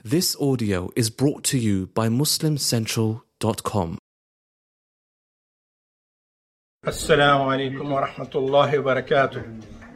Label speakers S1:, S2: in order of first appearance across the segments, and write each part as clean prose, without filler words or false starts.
S1: This audio is brought to you by MuslimCentral.com.
S2: Assalamu alaikum wa rahmatullahi wa barakatuh.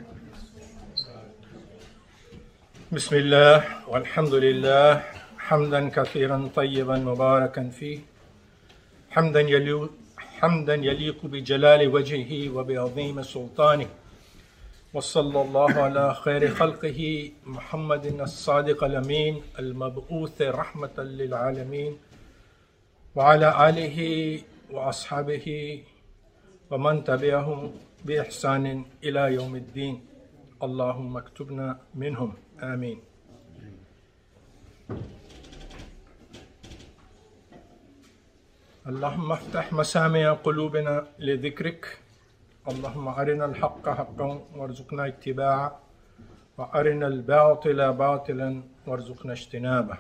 S2: Bismillah, walhamdulillah, hamdan kathiran tayyiban mubarakan fi, hamdan yaliqu bi jalali wajhihi wa bi azimi sultani, wa sallallahu ala khayri khalqihi Muhammadin as-sadiq al-amin, al-mab'uth rahmatan lil alameen, wa ala alihi wa ashabihi ومن تبعهم بإحسان إلى يوم الدين اللهم اكتبنا منهم آمين. اللهم افتح مسامع قلوبنا لذكرك، اللهم أرنا الحق حقا وارزقنا اتباعه وأرنا الباطل باطلا وارزقنا اجتنابه.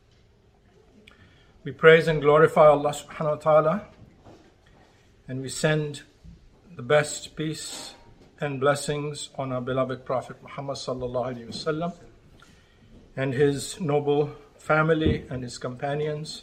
S2: We praise and glorify Allah subhanahu wa ta'ala, and we send the best peace and blessings on our beloved Prophet Muhammad sallallahu alaihi wasallam and his noble family and his companions.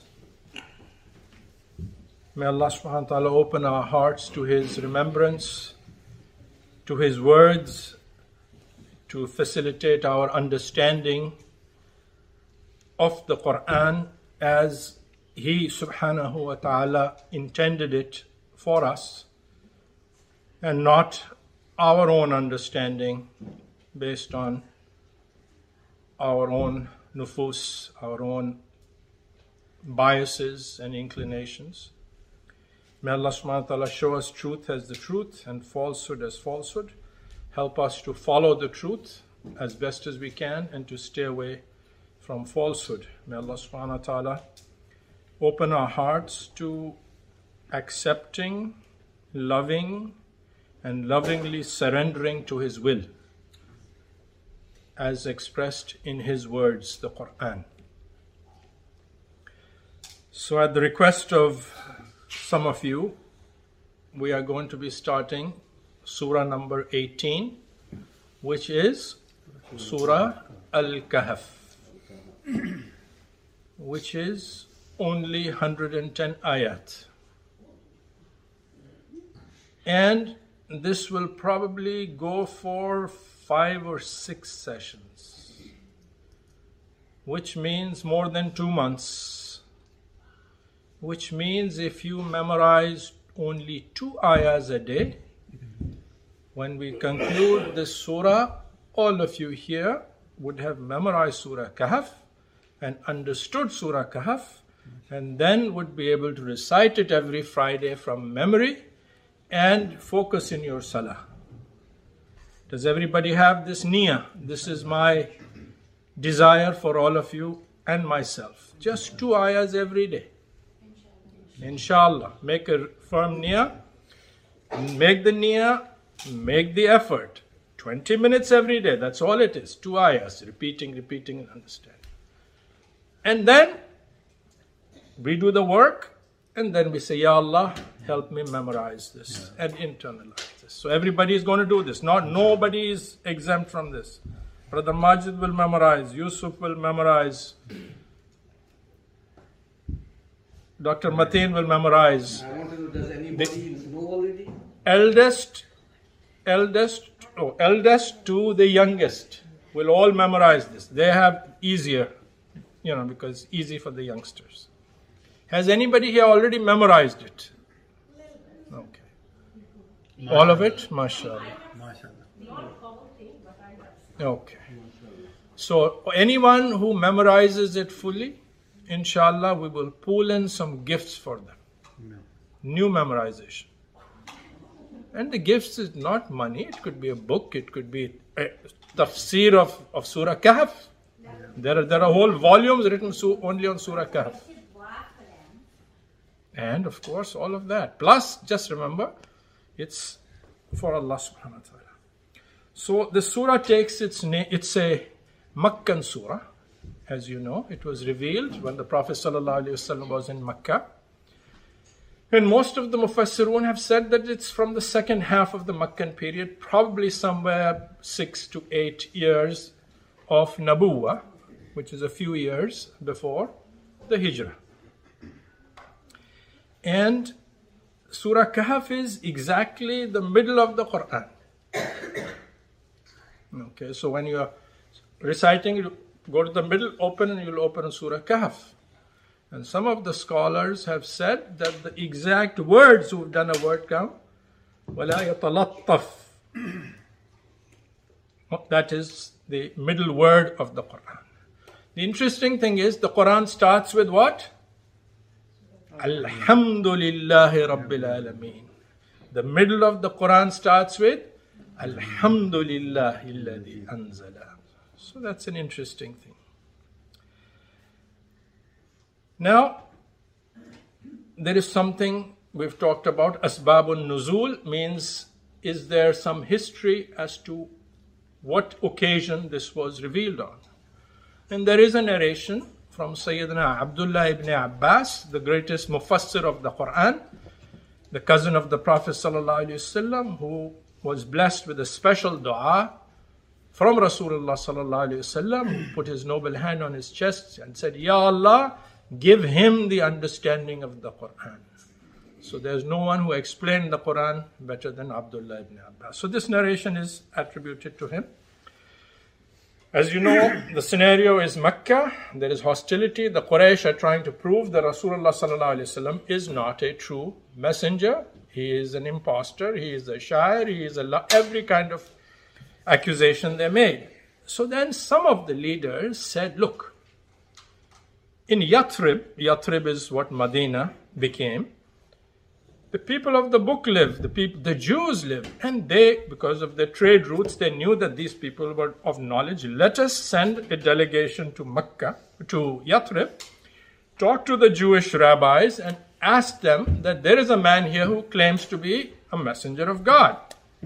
S2: May Allah subhanahu wa ta'ala open our hearts to his remembrance, to his words, to facilitate our understanding of the Quran as he subhanahu wa ta'ala intended it for us, and not our own understanding based on our own nufus, our own biases and inclinations. May Allah subhanahu wa ta'ala show us truth as the truth and falsehood as falsehood. Help us to follow the truth as best as we can and to stay away from falsehood. May Allah subhanahu wa ta'ala open our hearts to accepting, loving, and lovingly surrendering to his will as expressed in his words, the Quran. So at the request of some of you, we are going to be starting Surah number 18, which is Surah Al-Kahf, which is only 110 ayat. And this will probably go for 5 or 6 sessions, which means more than 2 months, which means if you memorize only 2 ayahs a day, when we conclude this surah, all of you here would have memorized Surah Kahf and understood Surah Kahf, and then would be able to recite it every Friday from memory and focus in your salah. Does everybody have this niyyah? This is my desire for all of you and myself. Just 2 ayahs every day. Inshallah. Make a firm niyyah. Make the niyyah. Make the effort. 20 minutes every day. That's all it is. 2 ayahs. Repeating and understanding. And then we do the work. And then we say, Ya Allah, help me memorize this and internalize this. So everybody is going to do this. Nobody is exempt from this. Brother Majid will memorize. Yusuf will memorize. Dr. Mateen will memorize.
S3: I want to know, does anybody know already?
S2: Eldest to the youngest will all memorize this. They have easier, because it's easy for the youngsters. Has anybody here already memorized it? Okay. All of it? MashaAllah. Okay. So anyone who memorizes it fully, inshallah, we will pull in some gifts for them. New memorization. And the gifts is not money. It could be a book. It could be a tafsir of Surah Kahf. There are whole volumes written only on Surah Kahf. And of course, all of that. Plus, just remember, it's for Allah subhanahu wa ta'ala. So the surah takes its name, it's a Makkan surah. As you know, it was revealed when the Prophet sallallahu alaihi wasallam was in Makkah. And most of the Mufassirun have said that it's from the second half of the Makkan period, probably somewhere 6 to 8 years of Nabuwah, which is a few years before the Hijrah. And Surah Kahf is exactly the middle of the Quran. Okay, so when you are reciting, you go to the middle, open, and you'll open Surah Kahf. And some of the scholars have said that the exact words who've done a word count, وَلَا يَتَلَطَّفْ, that is the middle word of the Quran. The interesting thing is the Quran starts with what? Alhamdulillahi Rabbil Alameen. The middle of the Quran starts with Alhamdulillahi alladhi anzala. So that's an interesting thing. Now, there is something we've talked about. Asbabun Nuzul means, is there some history as to what occasion this was revealed on? And there is a narration from Sayyidina Abdullah ibn Abbas, the greatest mufassir of the Quran, the cousin of the Prophet ﷺ, who was blessed with a special dua from Rasulullah ﷺ, who put his noble hand on his chest and said, Ya Allah, give him the understanding of the Quran. So there's no one who explained the Quran better than Abdullah ibn Abbas. So this narration is attributed to him. As you know, the scenario is Mecca. There is hostility. The Quraysh are trying to prove that Rasulullah ﷺ is not a true messenger. He is an impostor. He is a shair. He is every kind of accusation they made. So then some of the leaders said, look, in Yathrib is what Medina became, the people of the book live, the Jews live, and they, because of their trade routes, they knew that these people were of knowledge. Let us send a delegation to Mecca, to Yathrib, talk to the Jewish rabbis and ask them that there is a man here who claims to be a messenger of God.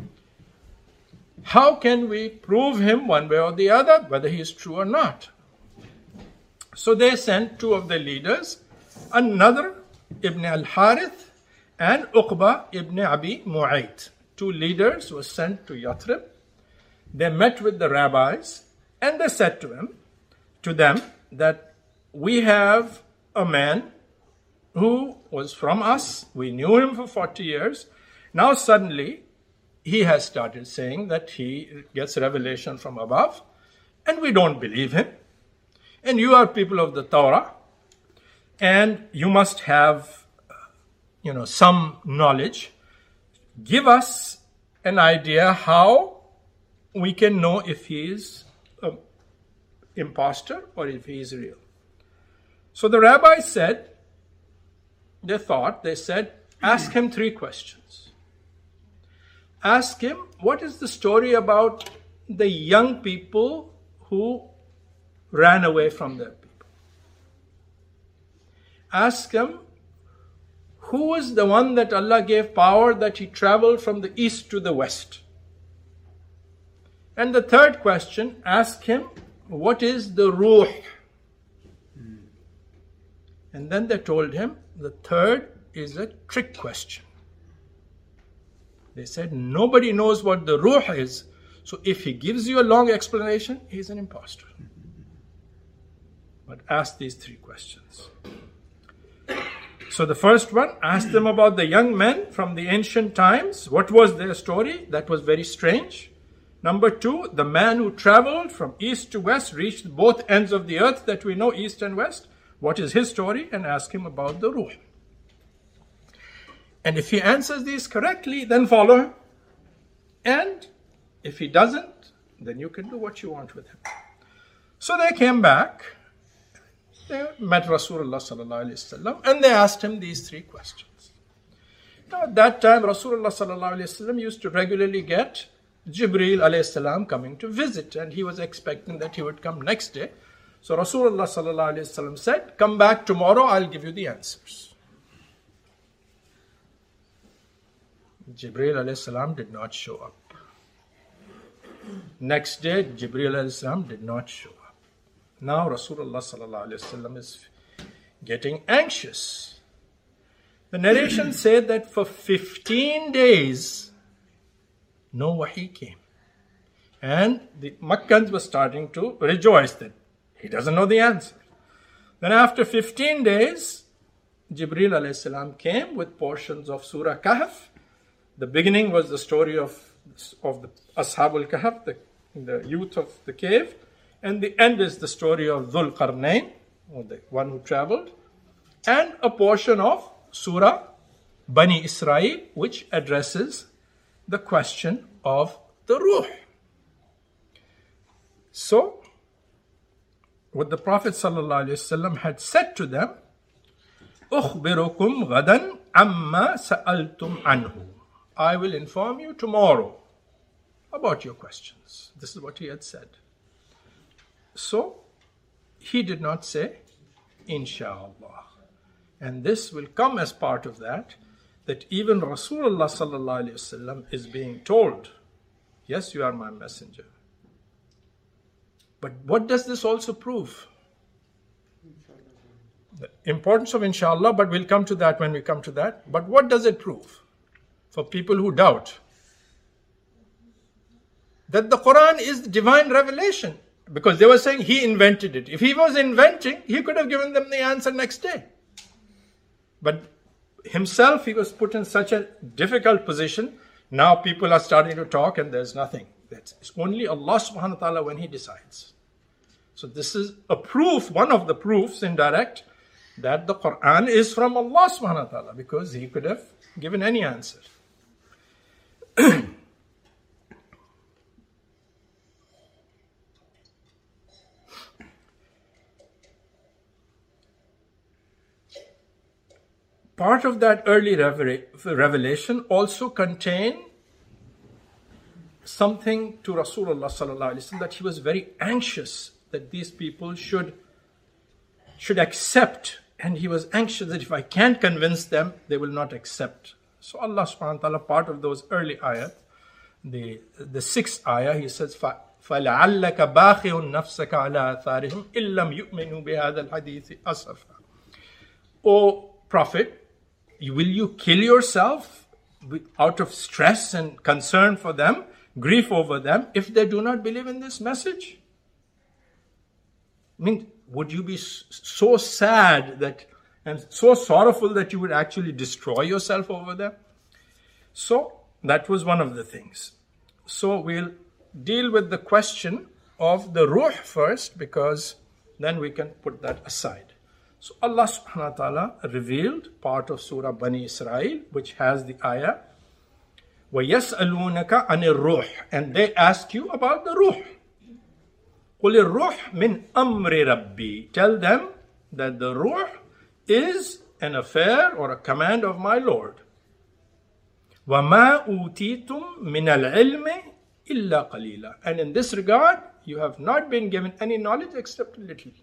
S2: How can we prove him one way or the other, whether he is true or not? So they sent two of their leaders, another Ibn al-Harith and Uqba ibn Abi Mu'ayt. Two leaders were sent to Yathrib. They met with the rabbis and they said to them that we have a man who was from us. We knew him for 40 years. Now suddenly he has started saying that he gets revelation from above and we don't believe him. And you are people of the Torah and you must have some knowledge. Give us an idea how we can know if he is an imposter or if he is real. So the rabbis said, they said, ask him 3 questions. Ask him, what is the story about the young people who ran away from their people? Ask him, who was the one that Allah gave power that he traveled from the east to the west? And the 3rd question, ask him, what is the ruh? And then they told him, the 3rd is a trick question. They said, nobody knows what the ruh is, so if he gives you a long explanation, he's an impostor. But ask these 3 questions. So the first one, ask them about the young men from the ancient times. What was their story? That was very strange. Number 2, the man who traveled from east to west, reached both ends of the earth that we know, east and west. What is his story? And ask him about the ruh. And if he answers these correctly, then follow him. And if he doesn't, then you can do what you want with him. So they came back. They met Rasulullah sallallahu alaihi wasallam and they asked him these 3 questions. Now at that time, Rasulullah sallallahu alaihi wasallam used to regularly get Jibreel alayhi salam coming to visit, and he was expecting that he would come next day. So Rasulullah sallallahu alaihi wasallam said, come back tomorrow, I'll give you the answers. Jibreel alayhi salam did not show up. Next day, Jibreel alayhi salam did not show up. Now Rasulullah sallallahu alaihi wasallam is getting anxious. The narration said that for 15 days, no wahi came. And the Makkans were starting to rejoice that He doesn't know the answer. Then after 15 days, Jibreel alayhi salam came with portions of Surah Kahf. The beginning was the story of the Ashabul Kahf, the youth of the cave. And the end is the story of Dhul Qarnayn, or the one who traveled. And a portion of Surah Bani Israel, which addresses the question of the Ruh. So, what the Prophet ﷺ had said to them, أُخْبِرُكُمْ غَدًا عَمَّا سَأَلْتُمْ عَنْهُ. I will inform you tomorrow about your questions. This is what he had said. So, he did not say, Insha'Allah. And this will come as part of that even Rasulullah ﷺ is being told, yes, you are my messenger. But what does this also prove? The importance of Inshallah, but we'll come to that when we come to that. But what does it prove for people who doubt? That the Quran is divine revelation. Because they were saying he invented it. If he was inventing, he could have given them the answer next day. But himself, he was put in such a difficult position. Now people are starting to talk and there's nothing. It's only Allah subhanahu wa ta'ala when he decides. So this is a proof, one of the proofs indirect, that the Quran is from Allah subhanahu wa ta'ala, because he could have given any answer. Part of that early revelation also contained something to Rasulullah sallallahu alaihi wasallam, that he was very anxious that these people should accept, and he was anxious that if I can't convince them, they will not accept. So Allah subhanahu wa ta'ala, part of those early ayat, the sixth ayah, he says, فَلَعَلَّكَ بَاخِعٌ نَفْسَكَ عَلَىٰ آثَارِهِمْ إِن لَّمْ يُؤْمِنُوا بِهَذَا الْحَدِيثِ أَسَفًا. O Prophet, will you kill yourself out of stress and concern for them, grief over them, if they do not believe in this message? I mean, would you be so sad and so sorrowful that you would actually destroy yourself over them? So, that was one of the things. So, we'll deal with the question of the Ruh first, because then we can put that aside. So Allah subhanahu wa ta'ala revealed part of Surah Bani Israel, which has the ayah, وَيَسْأَلُونَكَ عَنِ الرُّوحِ, and they ask you about the Ruh. قُلِ الرُّوحِ مِنْ أَمْرِ رَبِّي. Tell them that the Ruh is an affair or a command of my Lord. وَمَا أُوتِيتُم مِّنَ الْعِلْمِ إِلَّا قَلِيلًا. And in this regard, you have not been given any knowledge except a little.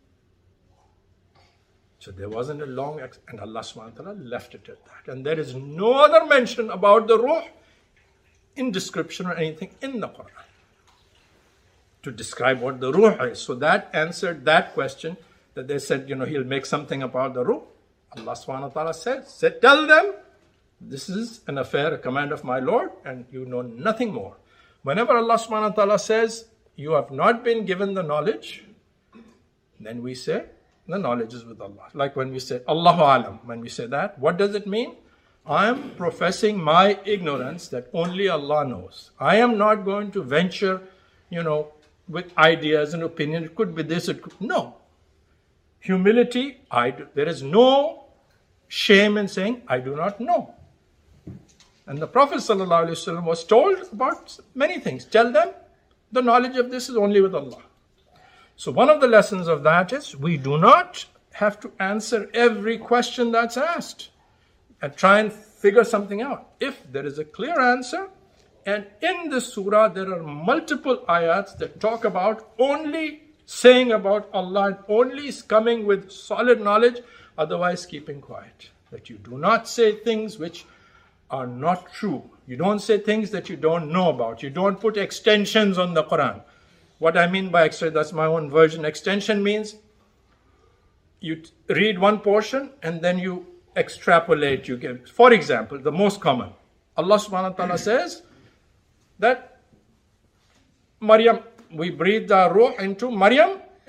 S2: So there wasn't a long, and Allah subhanahu wa ta'ala left it at that. And there is no other mention about the Ruh in description or anything in the Quran to describe what the Ruh is. So that answered that question, that they said, he'll make something about the Ruh. Allah subhanahu wa ta'ala said, tell them, this is an affair, a command of my Lord, and you know nothing more. Whenever Allah subhanahu wa ta'ala says, you have not been given the knowledge, then we say, the knowledge is with Allah. Like when we say, Allahu Alam, when we say that, what does it mean? I am professing my ignorance that only Allah knows. I am not going to venture, with ideas and opinion. It could be this, no. Humility, there is no shame in saying, I do not know. And the Prophet ﷺ was told about many things. Tell them, the knowledge of this is only with Allah. So one of the lessons of that is, we do not have to answer every question that's asked and try and figure something out. If there is a clear answer, and in this surah there are multiple ayats that talk about only saying about Allah and only coming with solid knowledge, otherwise keeping quiet. That you do not say things which are not true. You don't say things that you don't know about. You don't put extensions on the Quran. What I mean by extension, that's my own version. Extension means you read one portion and then you extrapolate. You give, for example, the most common. Allah subhanahu wa ta'ala says that Maryam, we breathed our ruh into Maryam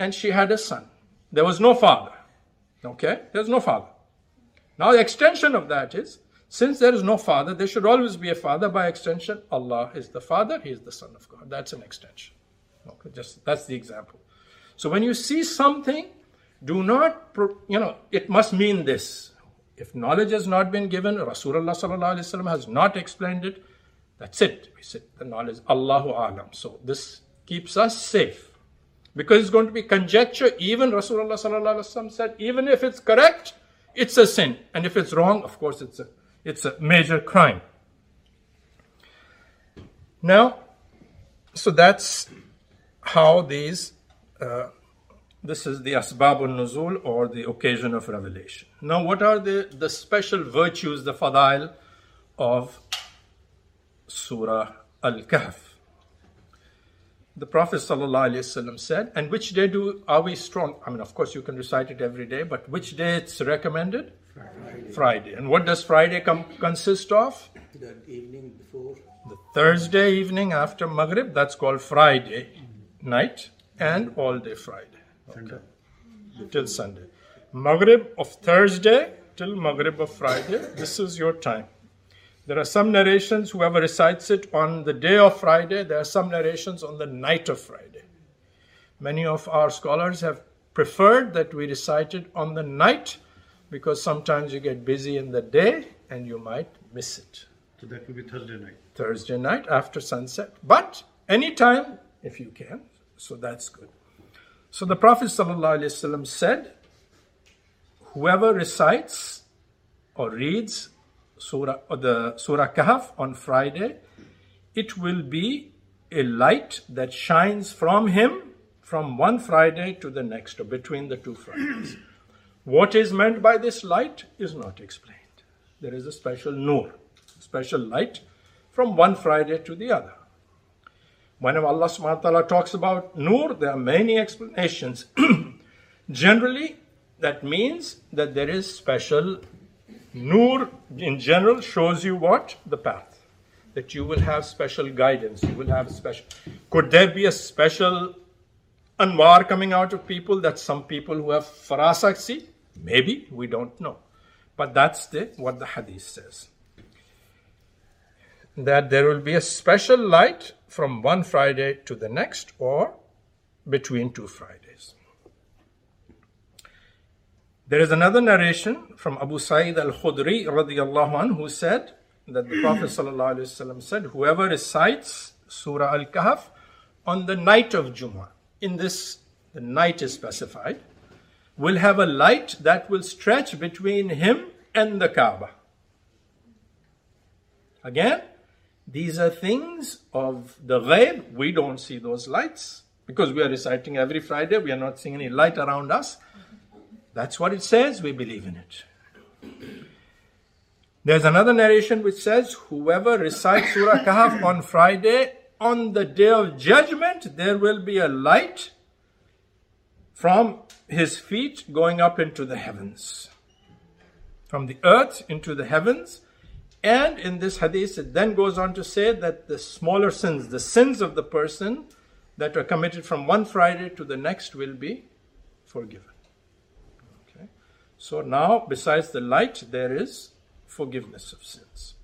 S2: and she had a son. There was no father. Okay? There's no father. Now the extension of that is, since there is no father, there should always be a father. By extension, Allah is the father, He is the Son of God. That's an extension. Okay, that's the example. So when you see something, do not, it must mean this. If knowledge has not been given, Rasulullah sallallahu alaihi wasallam has not explained it, that's it. We said the knowledge, Allahu Alam. So this keeps us safe. Because it's going to be conjecture. Even Rasulullah sallallahu alaihi wasallam said, even if it's correct, it's a sin. And if it's wrong, of course, it's a major crime. Now, so that's how this is the Asbabun Nuzul, or the occasion of revelation. Now, what are the special virtues, the fadail of Surah Al-Kahf? The Prophet ﷺ said, and which day are we strong? I mean, of course, you can recite it every day, but which day it's recommended? Friday. And what does Friday consist of?
S3: The evening before.
S2: The Thursday evening after Maghrib, that's called Friday night, and all day Friday. Okay. Till Sunday. Maghrib of Thursday till Maghrib of Friday, this is your time. There are some narrations, whoever recites it on the day of Friday, there are some narrations on the night of Friday. Many of our scholars have preferred that we recite it on the night, because sometimes you get busy in the day and you might miss it.
S4: So that will be Thursday night.
S2: Thursday night after sunset. But anytime if you can. So that's good. So the Prophet ﷺ said, whoever recites or reads Surah Kahf on Friday, it will be a light that shines from him from one Friday to the next, or between the two Fridays. What is meant by this light is not explained. There is a special nur, special light from one Friday to the other. Whenever Allah subhanahu wa ta'ala talks about nur, there are many explanations. Generally, that means that there is special nur in general shows you what? The path. That you will have special guidance. You will have special. Could there be a special anwar coming out of people that some people who have farasat see? Maybe, we don't know. But that's what the hadith says. That there will be a special light from one Friday to the next, or between two Fridays. There is another narration from Abu Sa'id al-Khudri radiyallahu anhu, who said that the Prophet sallallahu alaihi wasallam said, whoever recites Surah Al-Kahf on the night of Jummah, in this, the night is specified, will have a light that will stretch between him and the Kaaba. Again, these are things of the ghaib. We don't see those lights because we are reciting every Friday. We are not seeing any light around us. That's what it says. We believe in it. There's another narration which says, whoever recites Surah Kahf on Friday, on the day of judgment, there will be a light from his feet going up into the heavens. From the earth into the heavens. And in this hadith, it then goes on to say that the smaller sins, the sins of the person that are committed from one Friday to the next, will be forgiven. Okay. So now, besides the light, there is forgiveness of sins.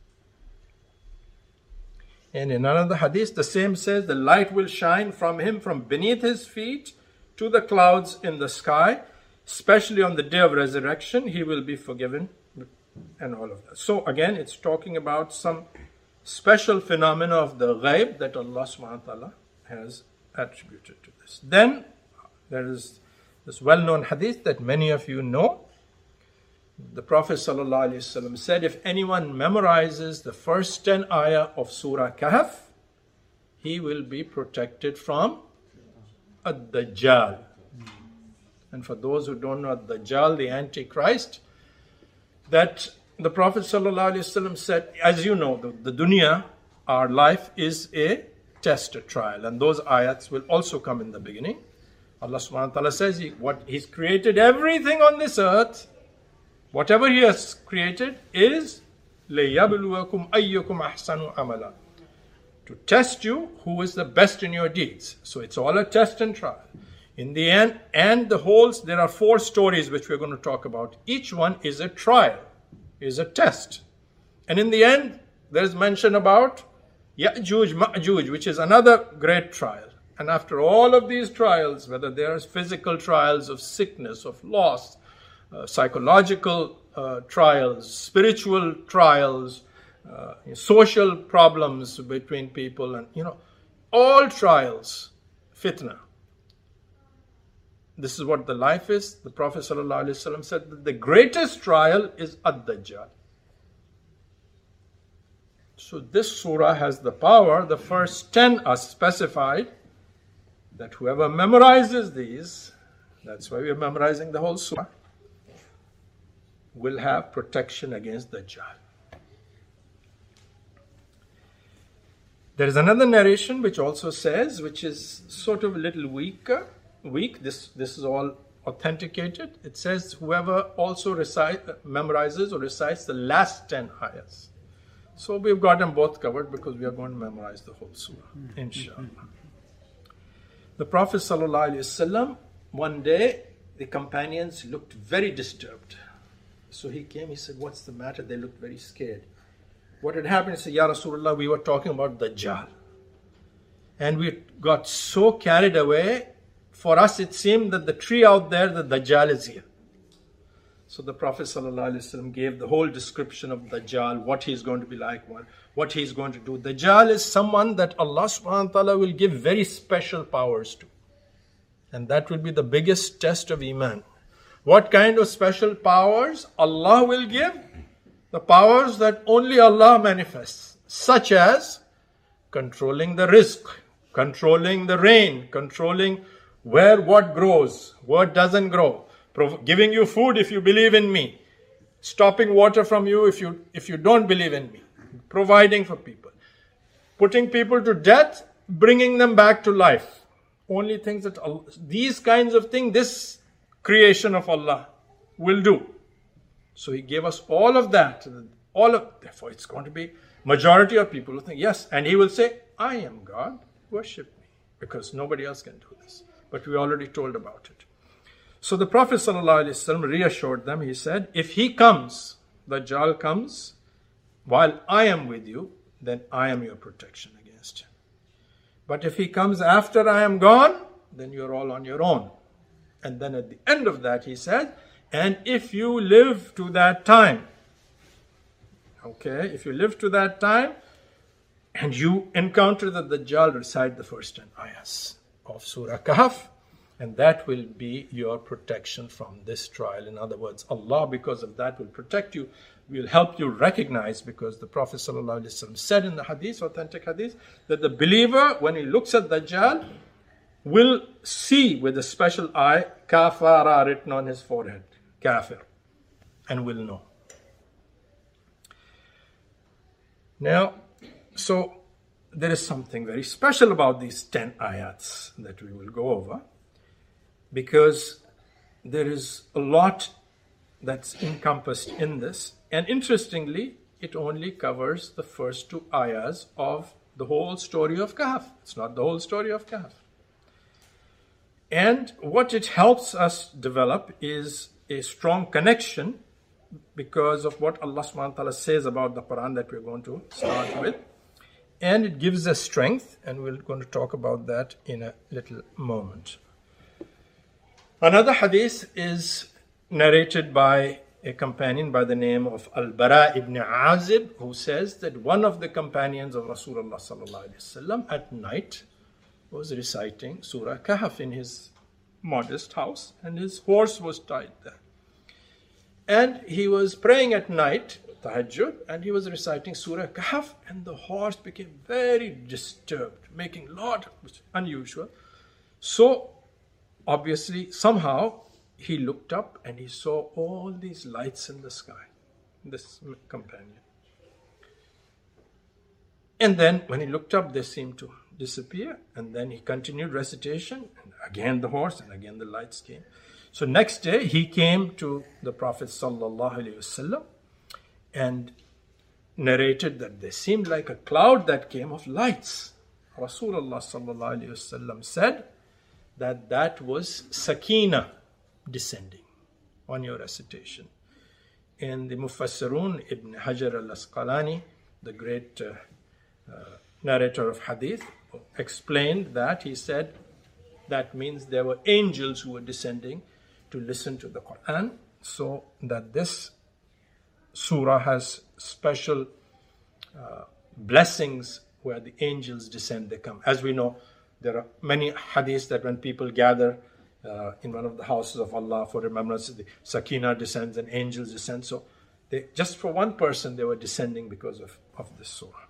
S2: And in another hadith, the same says, the light will shine from him from beneath his feet to the clouds in the sky, especially on the day of resurrection, he will be forgiven, and all of that. So again, it's talking about some special phenomena of the ghaib that Allah subhanahu wa ta'ala has attributed to this. Then there is this well-known hadith that many of you know. The Prophet sallallahu alaihi wasallam said, if anyone memorizes the first 10 ayah of Surah Kahf, he will be protected from Ad-Dajjal. And for those who don't know Ad-Dajjal, the Antichrist, that the Prophet ﷺ said, as you know, the dunya, our life, is a test, a trial. And those ayats will also come in the beginning. Allah subhanahu wa ta'ala says, He's created everything on this earth. Whatever He has created is لِيَبْلُوَكُمْ أَيُّكُمْ أَحْسَنُ عَمَلًا, to test you who is the best in your deeds. So it's all a test and trial. In the end, and the whole, there are 4 stories which we're going to talk about. Each one is a trial, is a test. And in the end, there's mention about Ya'juj, Ma'juj, which is another great trial. And after all of these trials, whether they are physical trials of sickness, of loss, psychological trials, spiritual trials, social problems between people, and all trials, fitna. This is what the life is. The Prophet ﷺ said that the greatest trial is Ad-Dajjal. So this surah has the power. The first 10 are specified that whoever memorizes these, that's why we are memorizing the whole surah, will have protection against Dajjal. There is another narration which also says, which is sort of a little weak. This is all authenticated. It says whoever also memorizes or recites the last 10 ayahs. So we've got them both covered because we are going to memorize the whole surah, inshallah. The Prophet ﷺ, one day, the companions looked very disturbed. So he came, he said, what's the matter? They looked very scared. What had happened? He said, Ya Rasulullah, we were talking about Dajjal. And we got so carried away, for us it seemed that the tree out there, the Dajjal is here. So the Prophet ﷺ gave the whole description of Dajjal, what he's going to be like, what he's going to do. Dajjal is someone that Allah subhanahu wa ta'ala will give very special powers to. And that will be the biggest test of Iman. What kind of special powers Allah will give? The powers that only Allah manifests, such as controlling the rizq, controlling the rain, controlling where what grows, what doesn't grow, giving you food if you believe in me, stopping water from you if you don't believe in me, providing for people, putting people to death, bringing them back to life. Only things that Allah, these kinds of things, this creation of Allah will do. So he gave us all of that. Therefore it's going to be majority of people who think, yes, and he will say, I am God, worship me, because nobody else can do this. But we already told about it. So the Prophet ﷺ reassured them. He said, if he comes, Dajjal comes, while I am with you, then I am your protection against him. But if he comes after I am gone, then you're all on your own. And then at the end of that, he said, and if you live to that time, if you live to that time, and you encounter the Dajjal, recite the first 10 ayahs of Surah Kahf, and that will be your protection from this trial. In other words, Allah, because of that, will protect you, will help you recognize, because the Prophet ﷺ said in the hadith, authentic hadith, that the believer, when he looks at Dajjal, will see with a special eye, kafara written on his forehead, kafir, and will know. Now, so there is something very special about these 10 ayats that we will go over, because there is a lot that's encompassed in this. And interestingly, it only covers the first 2 ayahs of the whole story of Kahf. It's not the whole story of Kahf. And what it helps us develop is a strong connection because of what Allah subhanahu wa ta'ala says about the Quran that we're going to start with. And it gives us strength, and we're going to talk about that in a little moment. Another hadith is narrated by a companion by the name of Al-Bara ibn Azib, who says that one of the companions of Rasulullah sallallahu alaihi wasallam at night was reciting Surah Kahf in his modest house, and his horse was tied there. And he was praying at night, tahajjud, and he was reciting Surah Kahf, and the horse became very disturbed, making a lot, which is unusual. So, obviously, somehow, he looked up and he saw all these lights in the sky, this companion. And then, when he looked up, they seemed to disappear, and then he continued recitation, and again the horse, and again the lights came. So next day, he came to the Prophet sallallahu alaihi wasallam and narrated that there seemed like a cloud that came of lights. Rasulullah sallallahu alaihi wasallam said that was Sakina descending on your recitation. And the Mufassirun, Ibn Hajar al-Asqalani, the great narrator of hadith, explained that. He said that means there were angels who were descending to listen to the Quran, so that this surah has special blessings where the angels descend, they come. As we know, there are many hadiths that when people gather in one of the houses of Allah for remembrance, the Sakina descends and angels descend. So just for one person, they were descending because of this surah.